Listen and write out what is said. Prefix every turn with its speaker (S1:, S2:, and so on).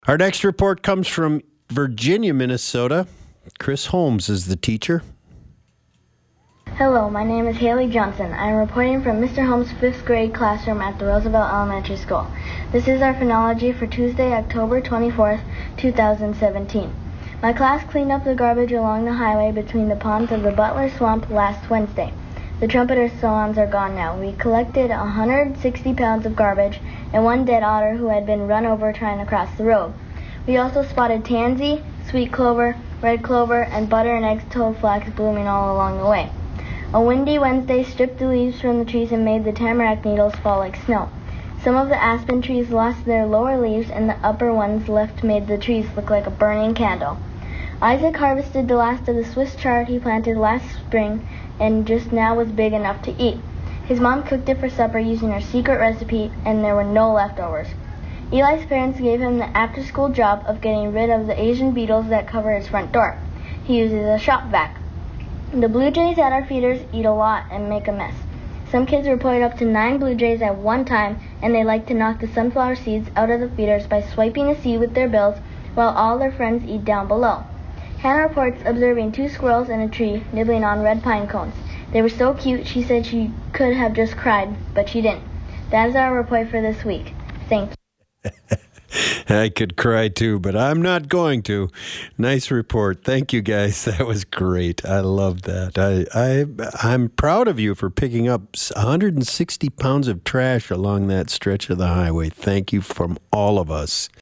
S1: Our next report comes from Virginia, Minnesota. Chris Holmes is the teacher.
S2: Hello, my name is Haley Johnson. I am reporting from Mr. Holmes' 5th grade classroom at the Roosevelt Elementary School. This is our phonology for Tuesday, October 24th, 2017. My class cleaned up the garbage along the highway between the ponds of the Butler Swamp last Wednesday. The trumpeter swans are gone now. We collected 160 pounds of garbage and one dead otter who had been run over trying to cross the road. We also spotted tansy, sweet clover, red clover, and butter and eggs toadflax blooming all along the way. A windy Wednesday stripped the leaves from the trees and made the tamarack needles fall like snow. Some of the aspen trees lost their lower leaves, and the upper ones left made the trees look like a burning candle. Isaac harvested the last of the Swiss chard he planted last spring and just now was big enough to eat. His mom cooked it for supper using her secret recipe, and there were no leftovers. Eli's parents gave him the after-school job of getting rid of the Asian beetles that cover his front door. He uses a shop vac. The blue jays at our feeders eat a lot and make a mess. Some kids report up to 9 blue jays at one time, and they like to knock the sunflower seeds out of the feeders by swiping a seed with their bills while all their friends eat down below. Hannah reports observing 2 squirrels in a tree nibbling on red pine cones. They were so cute she said she could have just cried, but she didn't. That is our report for this week. Thank you.
S1: I could cry too, but I'm not going to. Nice report. Thank you, guys. That was great. I love that. I'm proud of you for picking up 160 pounds of trash along that stretch of the highway. Thank you from all of us.